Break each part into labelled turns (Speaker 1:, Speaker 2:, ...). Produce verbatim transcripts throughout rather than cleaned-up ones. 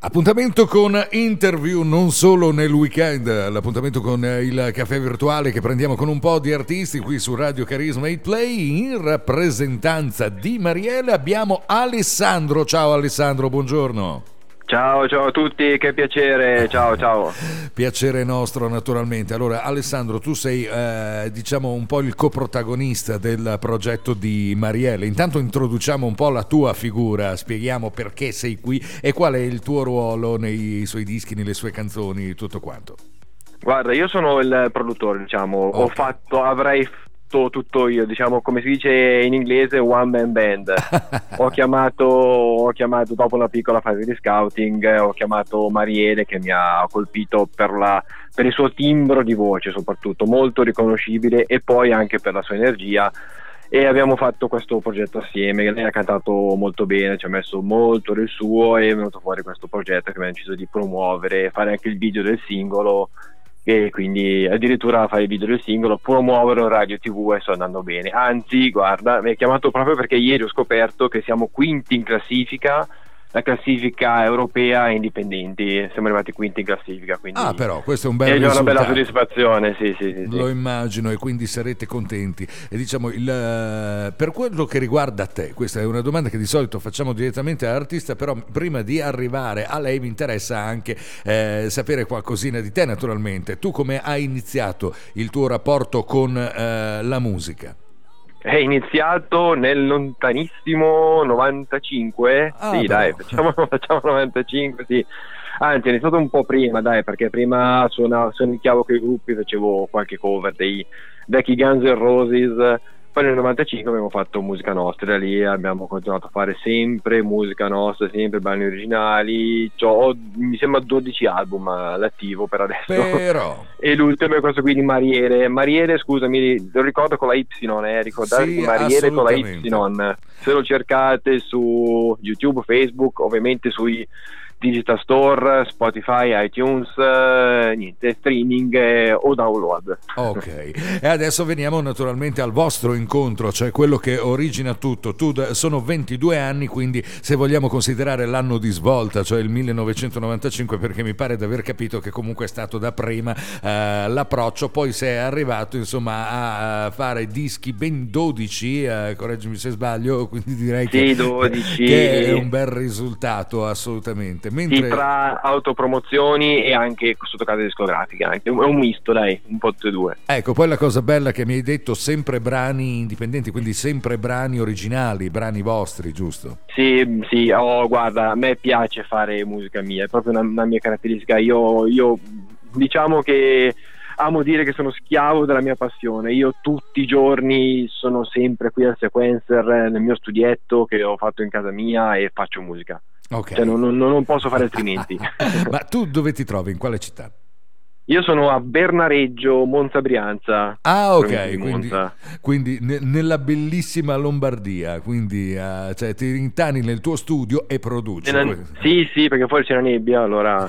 Speaker 1: Appuntamento con interview non solo nel weekend, l'appuntamento con il caffè virtuale che prendiamo con un po' di artisti qui su Radio Carisma Hit Play. In rappresentanza di Mariele abbiamo Alessandro. Ciao Alessandro, buongiorno.
Speaker 2: Ciao, ciao a tutti, che piacere, ciao, ciao.
Speaker 1: Piacere nostro naturalmente. Allora Alessandro, tu sei eh, diciamo un po' il coprotagonista del progetto di Mariele. Intanto introduciamo un po' la tua figura, spieghiamo perché sei qui e qual è il tuo ruolo nei suoi dischi, nelle sue canzoni, tutto quanto.
Speaker 2: Guarda, io sono il produttore, diciamo, okay. Ho fatto, avrei tutto io, diciamo, come si dice in inglese, one man band. ho chiamato ho chiamato dopo una piccola fase di scouting, ho chiamato Mariele, che mi ha colpito per la per il suo timbro di voce, soprattutto molto riconoscibile, e poi anche per la sua energia, e abbiamo fatto questo progetto assieme. Lei ha cantato molto bene, ci ha messo molto del suo e è venuto fuori questo progetto che abbiamo deciso di promuovere, fare anche il video del singolo, e quindi addirittura fare il video del singolo, promuoverlo in radio tv, e sta andando bene. Anzi, guarda, mi hai chiamato proprio perché ieri ho scoperto che siamo quinti in classifica, la classifica europea indipendenti, siamo arrivati quinti in classifica, quindi
Speaker 1: ah, però questo è un bel
Speaker 2: è
Speaker 1: risultato.
Speaker 2: una bella soddisfazione, sì, sì, sì,
Speaker 1: lo
Speaker 2: sì.
Speaker 1: immagino, e quindi sarete contenti. E diciamo il, per quello che riguarda te, questa è una domanda che di solito facciamo direttamente all'artista, però prima di arrivare a lei mi interessa anche eh, sapere qualcosina di te, naturalmente. Tu come hai iniziato il tuo rapporto con eh, la musica?
Speaker 2: È iniziato nel lontanissimo novantacinque, ah, sì, però. dai, facciamo, facciamo novantacinque, sì. Anzi, è iniziato un po' prima, dai, perché prima suonavo, suonicchiavo con i gruppi, facevo qualche cover dei vecchi Guns N' Roses. Poi nel novantacinque abbiamo fatto musica nostra, da lì abbiamo continuato a fare sempre musica nostra, sempre brani originali. C'ho, mi sembra dodici album all'attivo per adesso.
Speaker 1: Però.
Speaker 2: E l'ultimo è questo qui di Mariele. Mariele, scusami, lo ricordo con la Y, eh, ricordatevi,
Speaker 1: sì,
Speaker 2: Mariele con la Y. Se lo cercate su YouTube, Facebook, ovviamente sui Digital Store, Spotify, iTunes, eh, niente, streaming eh, o download.
Speaker 1: Ok, e adesso veniamo naturalmente al vostro incontro, cioè quello che origina tutto. Tu sono ventidue anni, quindi se vogliamo considerare l'anno di svolta, cioè il millenovecentonovantacinque, perché mi pare di aver capito che comunque è stato da prima eh, l'approccio, poi sei arrivato insomma a fare dischi ben dodici, eh, correggimi se sbaglio, quindi direi
Speaker 2: sì,
Speaker 1: che,
Speaker 2: dodici.
Speaker 1: che è un bel risultato assolutamente. Mentre...
Speaker 2: sì, tra autopromozioni e anche sotto casa discografica, anche. È un misto, dai, un po' tutte e due.
Speaker 1: Ecco, poi la cosa bella che mi hai detto, sempre brani indipendenti, quindi sempre brani originali, brani vostri, giusto?
Speaker 2: Sì, sì, oh, guarda, a me piace fare musica mia, è proprio una, una mia caratteristica. Io, io diciamo che amo dire che sono schiavo della mia passione. Io tutti i giorni sono sempre qui al Sequencer, nel mio studietto che ho fatto in casa mia, e faccio musica.
Speaker 1: Okay.
Speaker 2: Cioè non, non, non posso fare altrimenti.
Speaker 1: Ma tu dove ti trovi? In quale città?
Speaker 2: Io sono a Bernareggio, Monza Brianza.
Speaker 1: Ah, ok, quindi, quindi ne, nella bellissima Lombardia, quindi uh, cioè, ti rintani nel tuo studio e produci.
Speaker 2: Nella, sì, sì, perché fuori c'è la nebbia, allora...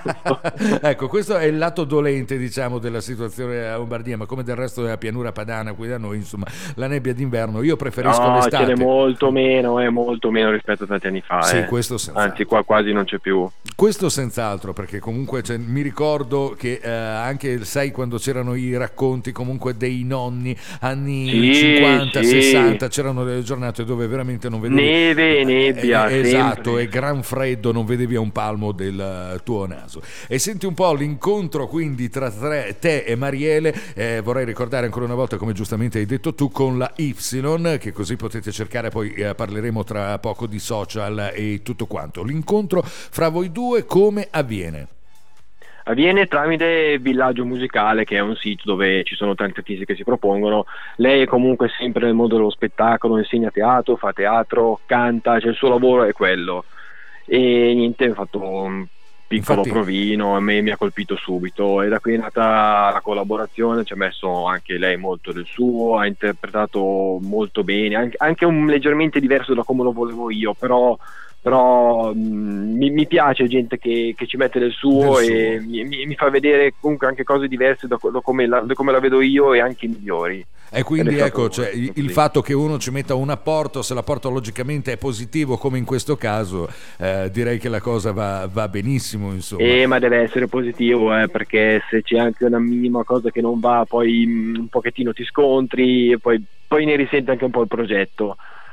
Speaker 1: Ecco, questo è il lato dolente, diciamo, della situazione a Lombardia, ma come del resto della pianura padana qui da noi, insomma, la nebbia d'inverno, io preferisco
Speaker 2: no,
Speaker 1: l'estate.
Speaker 2: No, ce n'è molto meno, è molto meno rispetto a tanti anni fa.
Speaker 1: Sì,
Speaker 2: eh.
Speaker 1: questo senz'altro.
Speaker 2: Anzi, qua quasi non c'è più.
Speaker 1: Questo senz'altro, perché comunque cioè, mi ricordo che Eh, anche sai quando c'erano i racconti comunque dei nonni anni
Speaker 2: sì,
Speaker 1: cinquanta
Speaker 2: sì.
Speaker 1: sessanta, c'erano delle giornate dove veramente non vedevi
Speaker 2: neve e nebbia,
Speaker 1: eh, esatto,
Speaker 2: sempre.
Speaker 1: E gran freddo, non vedevi a un palmo del tuo naso. E senti un po' l'incontro quindi tra tre, te e Mariele, eh, vorrei ricordare ancora una volta, come giustamente hai detto tu, con la Y, che così potete cercare, poi eh, parleremo tra poco di social e tutto quanto. L'incontro fra voi due come avviene?
Speaker 2: Avviene tramite Villaggio Musicale, che è un sito dove ci sono tanti artisti che si propongono. Lei è comunque sempre nel mondo dello spettacolo, insegna teatro, fa teatro, canta, cioè il suo lavoro è quello. E niente, ho fatto un piccolo
Speaker 1: Infatti...
Speaker 2: provino, a me mi ha colpito subito, e da qui è nata la collaborazione. Ci ha messo anche lei molto del suo, ha interpretato molto bene, anche, anche un leggermente diverso da come lo volevo io, però però mh, mi, mi piace gente che, che ci mette del suo,
Speaker 1: del
Speaker 2: e
Speaker 1: suo.
Speaker 2: Mi, mi, mi fa vedere comunque anche cose diverse da, da, come la, da come la vedo io, e anche migliori.
Speaker 1: E quindi
Speaker 2: Ed è
Speaker 1: ecco,
Speaker 2: stato
Speaker 1: cioè, il,
Speaker 2: così.
Speaker 1: il fatto che uno ci metta un apporto, se l'apporto logicamente è positivo come in questo caso, eh, direi che la cosa va, va benissimo, insomma.
Speaker 2: Eh, ma deve essere positivo, eh, perché se c'è anche una minima cosa che non va, poi mh, un pochettino ti scontri, e poi, poi ne risente anche un po' il progetto.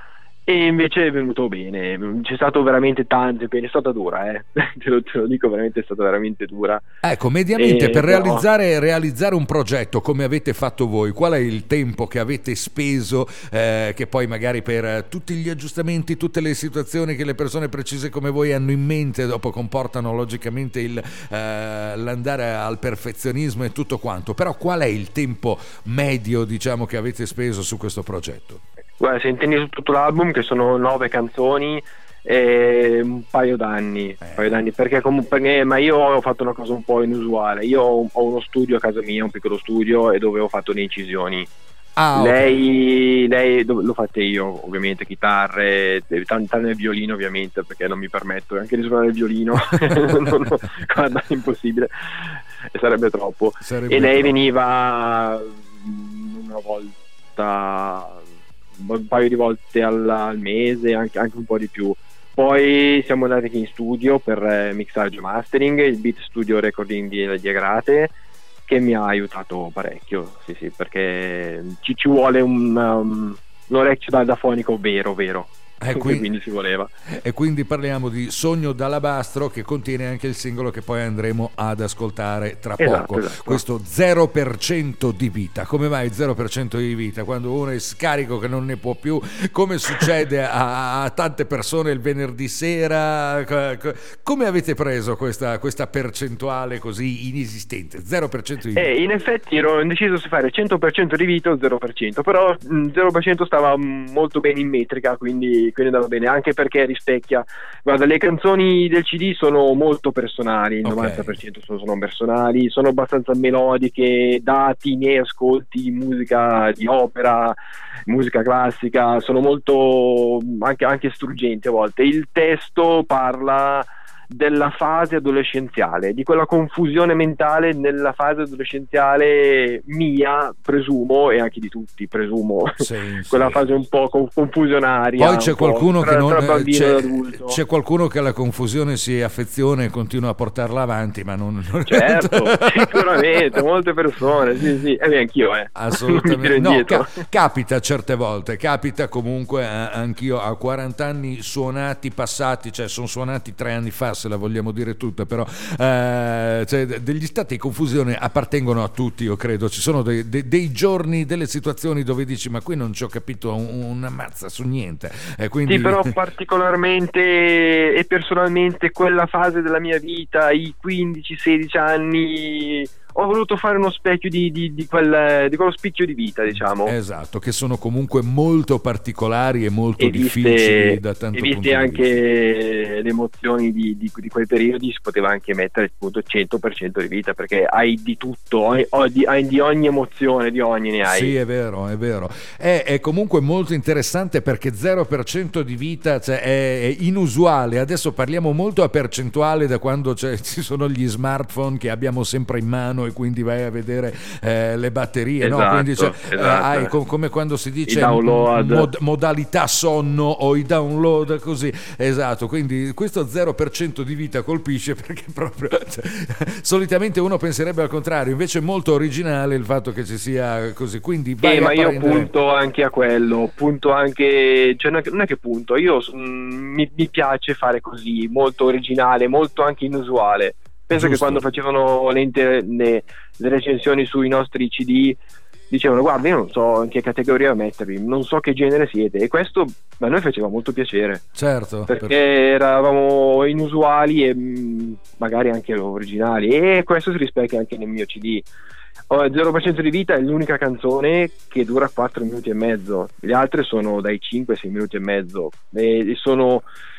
Speaker 2: E invece è venuto bene, c'è stato veramente tanto, è stata dura, eh. te, lo, te lo dico, veramente è stata veramente dura.
Speaker 1: Ecco, mediamente
Speaker 2: E,
Speaker 1: per
Speaker 2: però...
Speaker 1: realizzare, realizzare un progetto come avete fatto voi, qual è il tempo che avete speso, eh, che poi magari per tutti gli aggiustamenti, tutte le situazioni che le persone precise come voi hanno in mente, dopo comportano logicamente il, eh, l'andare al perfezionismo e tutto quanto, però qual è il tempo medio, diciamo, che avete speso su questo progetto?
Speaker 2: Guarda, se intendi su tutto l'album, che sono nove canzoni, eh, un paio d'anni,
Speaker 1: Eh.
Speaker 2: un paio d'anni perché comunque, perché- ma io ho fatto una cosa un po' inusuale. Io ho, ho uno studio a casa mia, un piccolo studio, e dove ho fatto le incisioni.
Speaker 1: Ah, ok.
Speaker 2: lei, lei do- l'ho fatte io, ovviamente, chitarre, tanta nel violino, ovviamente, perché non mi permetto anche di suonare il violino. Non- non- guarda, è impossibile, sarebbe troppo.
Speaker 1: Sarebbe
Speaker 2: E lei
Speaker 1: troppo.
Speaker 2: veniva mm, una volta, un paio di volte al, al mese, anche, anche un po' di più. Poi siamo andati in studio per eh, mixaggio e mastering, il Beat Studio Recording di, di Agrate, che mi ha aiutato parecchio, sì sì, perché ci, ci vuole un, um, un orecchio da, da fonico vero vero.
Speaker 1: Eh, qui-
Speaker 2: Quindi ci voleva.
Speaker 1: E quindi parliamo di Sogno d'Alabastro, che contiene anche il singolo che poi andremo ad ascoltare tra
Speaker 2: Esatto,
Speaker 1: poco.
Speaker 2: esatto.
Speaker 1: Questo zero per cento di vita. Come mai zero per cento di vita? Quando uno è scarico che non ne può più, come succede a, a tante persone il venerdì sera? Co- co- Come avete preso questa, questa percentuale così inesistente? zero per cento di vita.
Speaker 2: Eh, in effetti ero indeciso se fare cento per cento di vita o zero per cento, però mh, zero per cento stava mh, molto bene in metrica, quindi, quindi andava bene, anche perché rispecchia. Guarda, le canzoni del C D sono molto personali, il
Speaker 1: Ok.
Speaker 2: novanta per cento sono, sono personali, sono abbastanza melodiche, dati i miei ascolti, musica di opera, musica classica, sono molto anche, anche struggenti a volte. Il testo parla della fase adolescenziale, di quella confusione mentale nella fase adolescenziale mia, presumo, e anche di tutti, presumo,
Speaker 1: Sì, sì.
Speaker 2: quella fase un po' con- confusionaria.
Speaker 1: Poi c'è
Speaker 2: un po'
Speaker 1: qualcuno
Speaker 2: tra,
Speaker 1: che non
Speaker 2: tra bambino e
Speaker 1: c'è,
Speaker 2: adulto.
Speaker 1: c'è qualcuno che alla confusione si affeziona e continua a portarla avanti, ma non, non
Speaker 2: Certo, sicuramente, molte persone, sì, sì, e beh, anch'io, eh. Non mi tiro
Speaker 1: assolutamente no,
Speaker 2: indietro.
Speaker 1: ca- capita certe volte, capita comunque, eh, anch'io a quaranta anni suonati passati, cioè sono suonati tre anni fa, se la vogliamo dire tutta, però eh, cioè, de- degli stati di confusione appartengono a tutti, io credo. Ci sono dei, dei- dei giorni, delle situazioni dove dici ma qui non ci ho capito un- una mazza su niente, e quindi
Speaker 2: Sì, però particolarmente e personalmente quella fase della mia vita, i quindici sedici anni, ho voluto fare uno specchio di, di, di, quel, di quello spicchio di vita, diciamo.
Speaker 1: esatto, che sono comunque molto particolari e molto
Speaker 2: E viste,
Speaker 1: difficili da tanto
Speaker 2: e
Speaker 1: punto
Speaker 2: viste
Speaker 1: di
Speaker 2: anche
Speaker 1: vista.
Speaker 2: le emozioni di, di, di quei periodi, si poteva anche mettere appunto cento per cento di vita, perché hai di tutto, hai, hai di, hai di ogni emozione, di ogni ne hai.
Speaker 1: Sì, è vero, è vero. È, è comunque molto interessante perché zero per cento di vita, cioè, è, è inusuale. Adesso parliamo molto a percentuale da quando c'è- ci sono gli smartphone che abbiamo sempre in mano, e quindi vai a vedere eh, le batterie, no?
Speaker 2: Esatto,
Speaker 1: Quindi cioè, eh,
Speaker 2: esatto.
Speaker 1: hai co- come quando si dice
Speaker 2: I download.
Speaker 1: mod- modalità sonno o i download, così. Esatto, quindi questo zero per cento di vita colpisce perché proprio cioè, solitamente uno penserebbe al contrario, invece è molto originale il fatto che ci sia così, quindi vai
Speaker 2: Eh,
Speaker 1: a
Speaker 2: ma io
Speaker 1: prendere-
Speaker 2: punto anche a quello, punto anche, cioè non è che, non è che punto, io mm, mi, mi piace fare così, molto originale, molto anche inusuale. Penso
Speaker 1: Giusto.
Speaker 2: che quando facevano le, inter- le- le recensioni sui nostri C D dicevano guarda, io non so in che categoria mettervi, non so che genere siete, e questo a noi faceva molto piacere,
Speaker 1: certo,
Speaker 2: perché
Speaker 1: per-
Speaker 2: eravamo inusuali e mh, magari anche originali, e questo si rispecchia anche nel mio C D. Oh, zero per cento di vita è l'unica canzone che dura quattro minuti e mezzo, le altre sono dai cinque ai sei minuti e mezzo e sono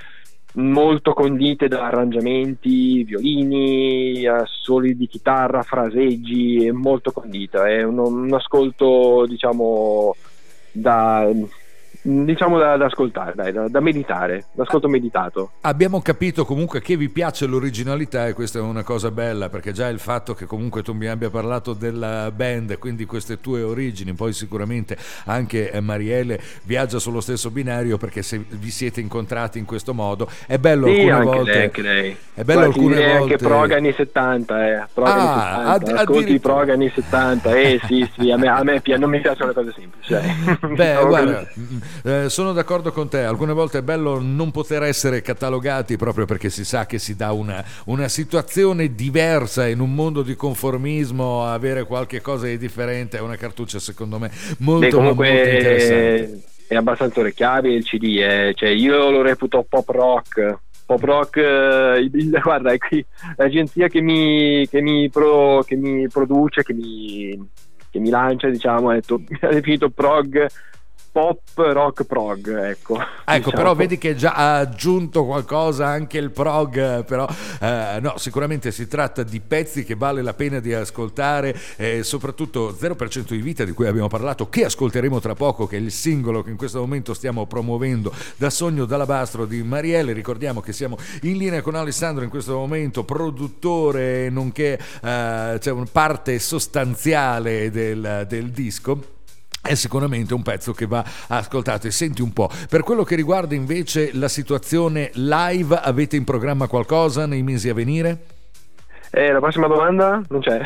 Speaker 2: molto condite da arrangiamenti, violini, assoli di chitarra, fraseggi, è molto condita, è un, un ascolto, diciamo, da Diciamo da, da ascoltare, dai, da, da meditare, l'ascolto meditato.
Speaker 1: Abbiamo capito comunque che vi piace l'originalità, e questa è una cosa bella, perché già il fatto che comunque tu mi abbia parlato della band, quindi queste tue origini, poi sicuramente anche Mariele viaggia sullo stesso binario, perché se vi siete incontrati in questo modo è bello,
Speaker 2: sì,
Speaker 1: alcune
Speaker 2: anche
Speaker 1: volte
Speaker 2: lei, anche lei.
Speaker 1: è bello.
Speaker 2: Guarda,
Speaker 1: alcune
Speaker 2: direi
Speaker 1: volte
Speaker 2: anche prog anni settanta, eh. prog
Speaker 1: ah,
Speaker 2: anni settanta.
Speaker 1: Ad,
Speaker 2: ascolti i
Speaker 1: addirittura
Speaker 2: prog anni settanta, eh sì sì, a me, a me non mi piacciono le cose semplici, eh.
Speaker 1: Beh, guarda, eh, sono d'accordo con te, alcune volte è bello non poter essere catalogati, proprio perché si sa che si dà una, una situazione diversa in un mondo di conformismo. Avere qualche cosa di differente è una cartuccia, secondo me, molto,
Speaker 2: Beh, comunque,
Speaker 1: molto interessante.
Speaker 2: È abbastanza orecchiabile il C D, eh. Cioè, io lo reputo pop rock. Pop rock, eh, il, guarda, è qui l'agenzia che mi, che mi, pro, che mi produce, che mi, che mi lancia, diciamo, ha detto, ha definito prog, pop rock prog, ecco.
Speaker 1: Ecco,
Speaker 2: diciamo.
Speaker 1: però vedi che già ha aggiunto qualcosa anche il prog, però eh, no, sicuramente si tratta di pezzi che vale la pena di ascoltare, eh, soprattutto zero per cento di vita, di cui abbiamo parlato, che ascolteremo tra poco, che è il singolo che in questo momento stiamo promuovendo, Da sogno d'alabastro di Mariele. Ricordiamo che siamo in linea con Alessandro in questo momento, produttore nonché eh, cioè una parte sostanziale del, del disco. È sicuramente un pezzo che va ascoltato. E senti un po', per quello che riguarda invece la situazione live, avete in programma qualcosa nei mesi a venire?
Speaker 2: Eh, la prossima domanda non c'è.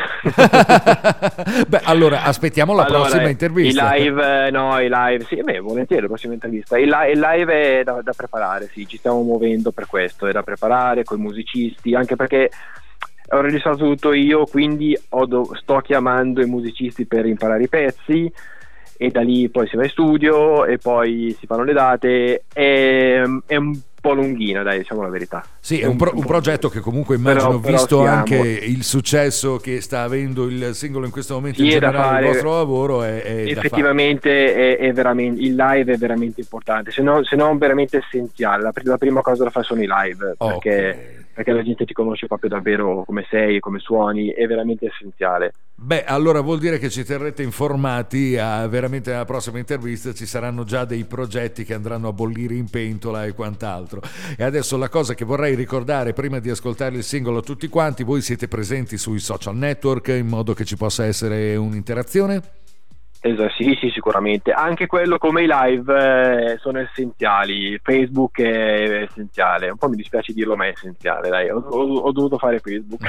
Speaker 1: Beh, allora aspettiamo la
Speaker 2: allora,
Speaker 1: prossima intervista.
Speaker 2: I live, no, i live, sì, beh, volentieri la prossima intervista. Il, li- il live è da, da preparare, sì, ci stiamo muovendo per questo, è da preparare con i musicisti, anche perché ho registrato tutto io, quindi ho do- sto chiamando i musicisti per imparare i pezzi, e da lì poi si va in studio e poi si fanno le date. È, è un po' lunghina, dai, diciamo la verità.
Speaker 1: Sì, è un, pro- un progetto che comunque immagino,
Speaker 2: però,
Speaker 1: visto
Speaker 2: però
Speaker 1: anche il successo che sta avendo il singolo in questo momento,
Speaker 2: sì,
Speaker 1: in generale
Speaker 2: fare,
Speaker 1: il vostro lavoro è, è
Speaker 2: effettivamente è, è veramente, il live è veramente importante, se no, se non veramente essenziale. La, la prima cosa da fare sono i live, perché,
Speaker 1: okay.
Speaker 2: perché la gente ti conosce proprio davvero come sei, come suoni, è veramente essenziale.
Speaker 1: Beh, allora vuol dire che ci terrete informati, a, veramente nella prossima intervista ci saranno già dei progetti che andranno a bollire in pentola e quant'altro. E adesso la cosa che vorrei ricordare prima di ascoltare il singolo a tutti quanti: voi siete presenti sui social network in modo che ci possa essere un'interazione?
Speaker 2: Esatto, sì, sì, sicuramente. Anche quello come i live eh, sono essenziali. Facebook è essenziale. Un po' mi dispiace dirlo, ma è essenziale. Dai, ho, ho, ho dovuto fare Facebook.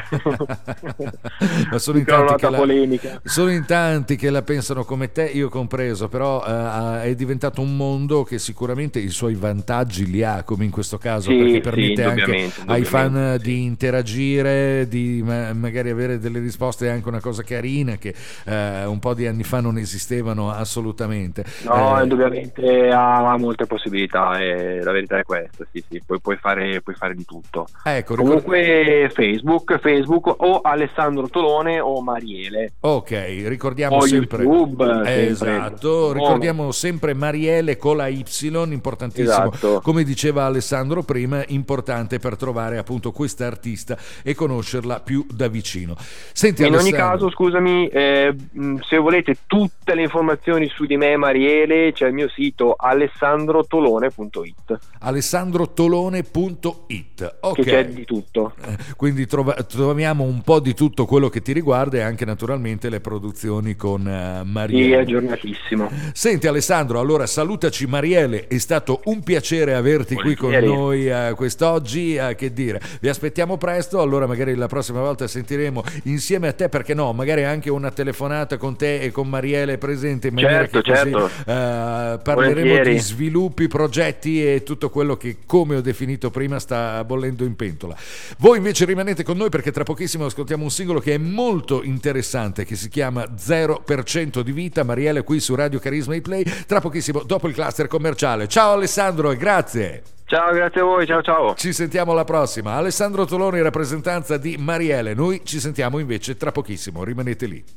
Speaker 1: Ma sono in, tanti che
Speaker 2: polemica.
Speaker 1: La, sono in tanti che la pensano come te, io compreso. Però eh, è diventato un mondo che sicuramente i suoi vantaggi li ha, come in questo caso,
Speaker 2: sì,
Speaker 1: perché permette
Speaker 2: sì,
Speaker 1: anche ai fan
Speaker 2: sì.
Speaker 1: di interagire, di ma, magari avere delle risposte. È anche una cosa carina che eh, un po' di anni fa non esisteva assolutamente.
Speaker 2: No,
Speaker 1: eh,
Speaker 2: indubbiamente ha, ha molte possibilità, e la verità è questa. Sì, sì, puoi, puoi, fare, puoi fare di tutto.
Speaker 1: Ecco,
Speaker 2: comunque ricord- Facebook, Facebook o Alessandro Tolone o Mariele.
Speaker 1: Ok, ricordiamo
Speaker 2: o
Speaker 1: sempre
Speaker 2: YouTube,
Speaker 1: eh, esatto,
Speaker 2: sempre.
Speaker 1: ricordiamo sempre Mariele con la Y, importantissimo.
Speaker 2: Esatto.
Speaker 1: Come diceva Alessandro prima, importante per trovare appunto questa artista e conoscerla più da vicino. Senti,
Speaker 2: in
Speaker 1: Alessandro,
Speaker 2: ogni caso, scusami, eh, se volete tutte le informazioni su di me, Mariele, c'è il mio sito alessandro tolone punto it.
Speaker 1: alessandro tolone punto it, ok,
Speaker 2: che c'è di tutto,
Speaker 1: quindi trova, troviamo un po' di tutto quello che ti riguarda, e anche naturalmente le produzioni con uh, Mariele.
Speaker 2: Sì, è aggiornatissimo.
Speaker 1: Senti Alessandro, allora salutaci Mariele, è stato un piacere averti
Speaker 2: Volentieri.
Speaker 1: qui con noi uh, quest'oggi, uh, che dire, vi aspettiamo presto, allora magari la prossima volta sentiremo insieme a te, perché no, magari anche una telefonata con te e con Mariele presente, in maniera
Speaker 2: certo,
Speaker 1: che così
Speaker 2: certo.
Speaker 1: uh, parleremo
Speaker 2: Volentieri.
Speaker 1: di sviluppi, progetti e tutto quello che, come ho definito prima, sta bollendo in pentola. Voi invece rimanete con noi, perché tra pochissimo ascoltiamo un singolo che è molto interessante, che si chiama zero per cento di vita. Mariele qui su Radio Carisma e Play, tra pochissimo dopo il cluster commerciale. Ciao Alessandro e grazie.
Speaker 2: Ciao, grazie a voi, ciao ciao.
Speaker 1: Ci sentiamo alla prossima. Alessandro Tolone in rappresentanza di Mariele. Noi ci sentiamo invece tra pochissimo, rimanete lì.